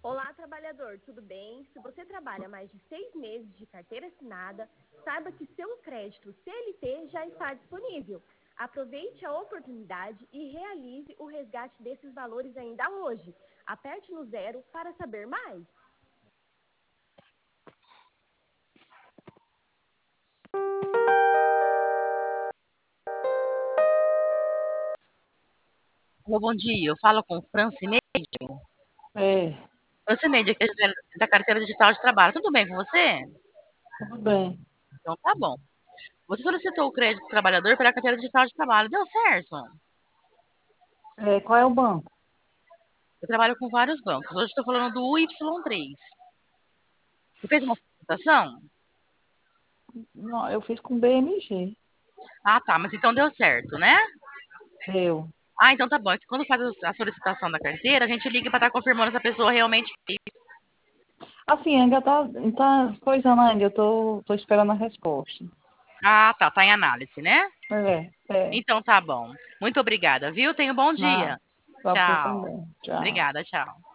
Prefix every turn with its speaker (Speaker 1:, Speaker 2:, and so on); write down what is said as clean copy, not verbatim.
Speaker 1: Olá, trabalhador, tudo bem? Se você trabalha mais de 6 meses de carteira assinada, saiba que seu crédito CLT já está disponível. Aproveite a oportunidade e realize o resgate desses valores ainda hoje. Aperte no 0 para saber mais.
Speaker 2: Alô, bom dia. Eu falo com Francineide.
Speaker 3: É,
Speaker 2: Francineide, aqui é da carteira digital de trabalho. Tudo bem com você?
Speaker 3: tudo bem.
Speaker 2: Então tá bom. Você solicitou o crédito do trabalhador pela carteira digital de trabalho. Deu certo?
Speaker 3: Qual é o banco?
Speaker 2: Eu trabalho com vários bancos. Hoje estou falando do UY3. Você fez uma solicitação?
Speaker 3: Não, eu fiz com BMG.
Speaker 2: Ah, tá. Mas então deu certo, né?
Speaker 3: Eu.
Speaker 2: Ah, então tá bom. É que quando faz a solicitação da carteira, a gente liga para estar confirmando se a pessoa realmente fez.
Speaker 3: Assim, ainda tá coisando ainda, eu tô esperando a resposta.
Speaker 2: Ah, tá. Tá em análise, né?
Speaker 3: É.
Speaker 2: Então tá bom. Muito obrigada, viu? Tenha um bom
Speaker 3: Nada.
Speaker 2: dia.
Speaker 3: Pra você
Speaker 2: Tchau.
Speaker 3: também. Tchau.
Speaker 2: Obrigada, tchau.